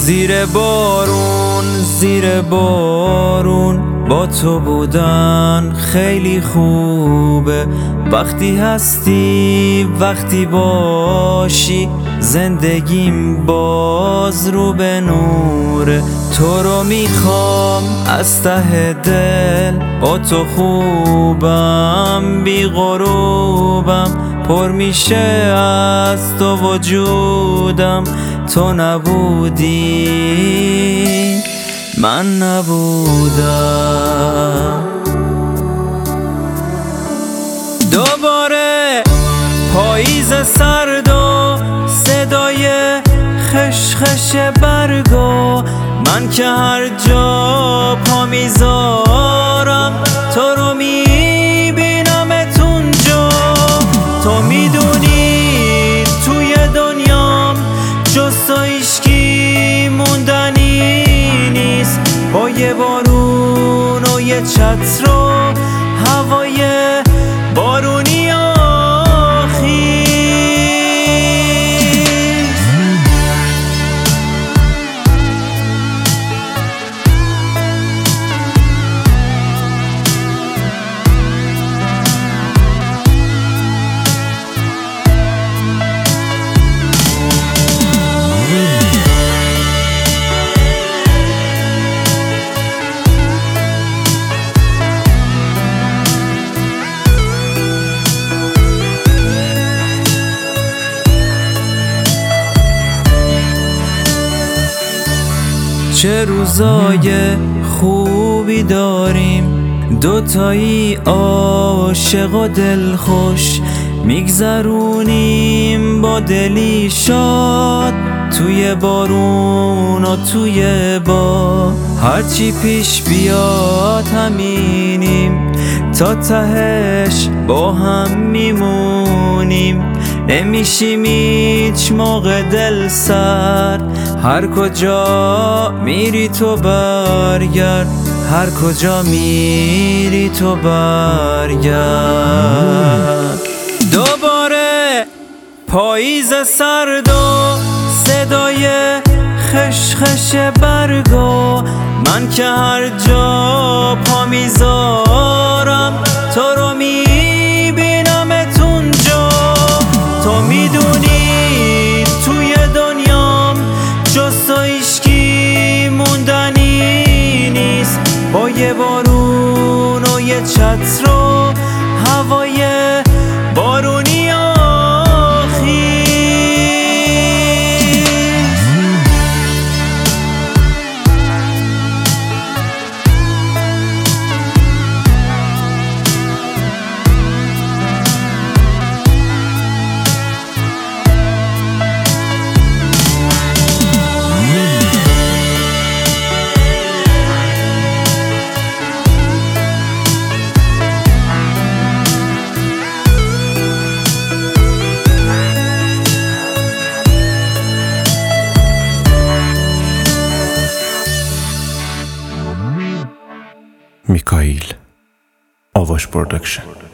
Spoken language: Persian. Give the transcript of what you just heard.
زیر بارون با تو بودن خیلی خوبه. وقتی هستی وقتی باشی زندگیم باز رو به نوره. تو رو میخوام از ته دل، با تو خوبم بی غروبم، پر میشه از تو وجودم. تو نبودی من نبودم. دوباره پاییز سرد و صدای خشخش برگو، من که هر جا پا میذارم تو رو میبینمت اونجا. تو میدونی توی دنیام جز تو هیچکی موندنی نیست. با یه بارون و یه چتر و هوای بارونی و خیز. چه روزای خوبی داریم، دوتایی عاشق و دلخوش، میگذرونیم با دلی شاد توی بارون و توی با. هرچی پیش بیاد همینیم، تا تهش با هم میمونیم. نمیشیم هیچ موقع دل سر، هر کجا میری تو برگرد، هر کجا میری تو برگرد. دوباره پاییز سرد و صدای خشخش برگو، من که هر جا پا میذارم تو رو میبینمت اونجا. تو میدونی توی دنیام جز تو هیچکی موندنی نیست. با یه بارون و یه چتر و هوای بارونی و خیز. میکائیل آواش پروداکشن.